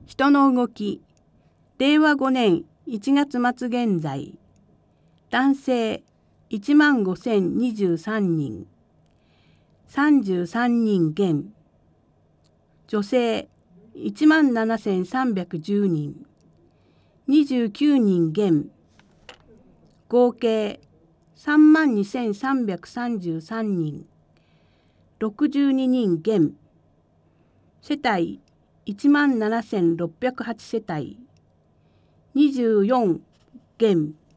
人の動き、令和5年1月末現在、男性15,023人、33人減、女性17,310人、29人減、合計32,333人、62人減、世帯17,608世帯、24減、